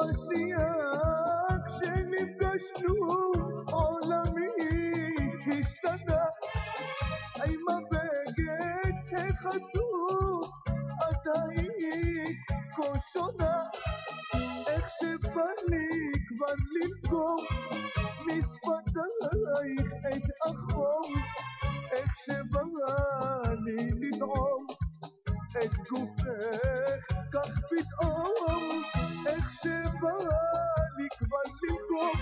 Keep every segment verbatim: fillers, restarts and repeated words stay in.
בשנייה כשנפגשנו עולמי השתנה עם הבגד החשוף את היית כה שונה איך שבא לי כבר לנקום משפתייך את החום איך שבא לי לטעום את גופך כך פתאום איך שבא לי כבר לנקום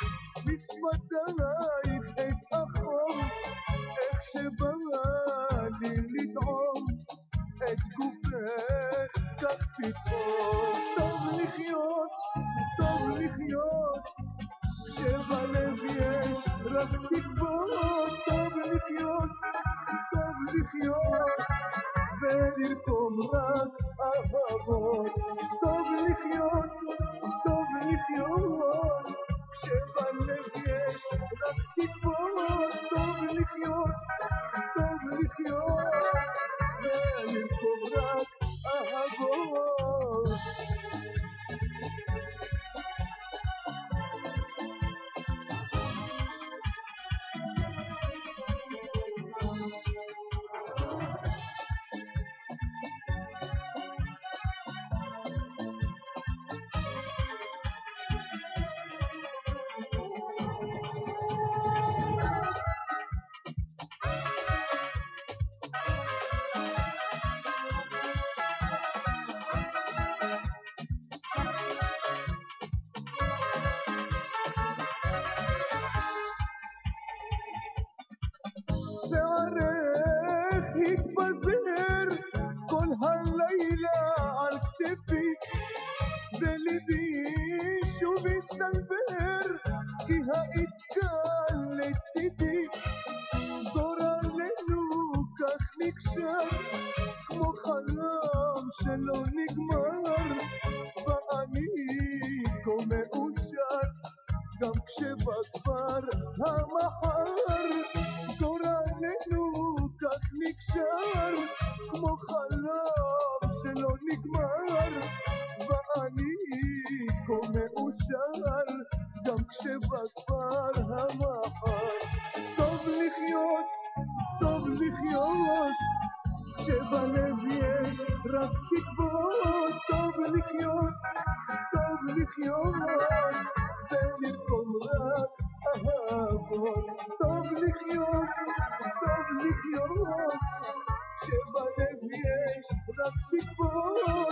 משפתייך את החום איך שבא לי לטעום את גופך כך פתאום טוב לחיות, טוב לחיות כשבלב יש רק תקוות טוב לחיות, טוב לחיות ולרקום רק אהבות טוב לחיות, טוב לחיות כשבלב יש רק תקוות טוב לחיות, טוב לחיות ולרקום רק אהבות שערך התפזר כל הלילה על כתפי וליבי שוב הסתנוור כי היית כאן לצידי גורלנו כך נקשר כמו חלום שלא נגמר ואני כה מאושר גם כשבא כבר המחר גורלנו כך נקשר כמו חלום שלא נגמר ואני כה מאושר גם כשבא כבר המחר טוב לחיות, טוב לחיות כשבלב יש רק תקוות טוב לחיות, טוב לחיות ולרקום רק אהבות טוב לחיות, טוב לחיות כשבלב יש רק תקוות